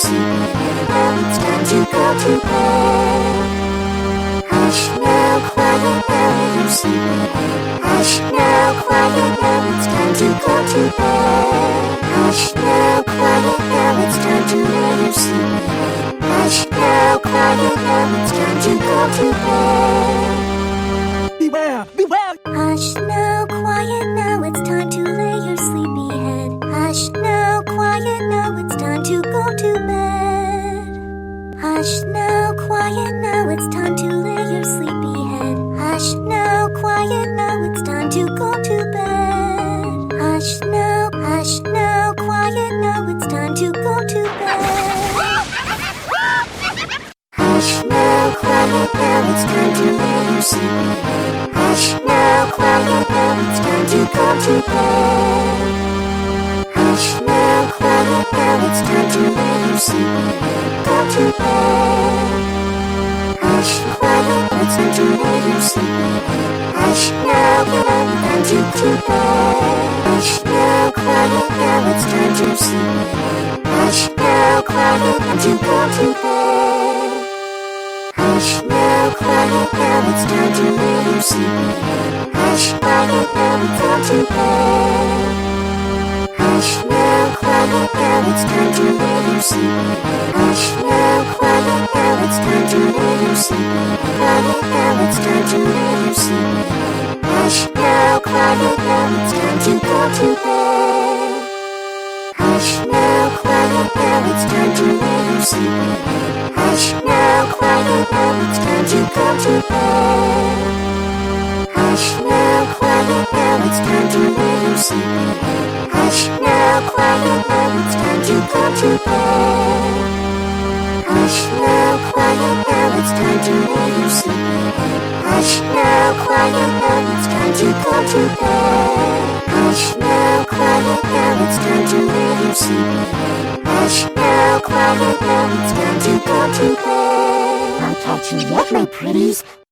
sleepyhead. Now it's time to go to bed. Hush now, quiet now, you sleepyhead. Hush now, quiet now, it's time to go to bed. Hush now, quiet now, it's time to lay your sleepyhead. Hush now, quiet now, it's time to go to bed. Beware! Beware! Hush now, quiet now, it's time to lay your sleepyhead. Hush now, quiet now, it's time to go to bed. Hush now, quiet now, it's time to lay your sleepyhead. Hush now, quiet now, it's time to go to bed. Hush now, quiet now, it's time to go to bed. Hush now, quiet now, it's time to lay your sleepyhead. Hush now, quiet now, it's time to go to bed. Hush now, quiet now, it's time to lay your sleepyhead. Go to bed. Hush, quiet, it's time to lay your sleepyhead. Hush now, time to go to bed. Hush now, quiet now, it's time to sleepyhead. Hush now, quiet, time to go to bed. Hush now, quiet now, it's time to lay your sleepyhead. Hush, quiet now, it's time to bed. Hush now, quiet now, it's time to lay your sleepyhead. Hush now, quiet now, it's time to lay your sleepyhead. Quiet now, it's time to lay your sleepyhead. Hush now, quiet now, it's time to go to bed. Hush now, quiet now, it's time to lay your sleepyhead. Hush now, quiet now, it's time to go to bed. Hush now, quiet now, it's time to lay your sleepyhead. Hush now, quiet now, it's time to go to bed. Hush now, quiet now, it's time to lay your sleepyhead. Hush now, quiet now, it's time to go to bed. Hush now, quiet now, it's time to lay your sleepyhead. Hush now, quiet now, it's time to go to bed. I'll catch you yet, my pretties.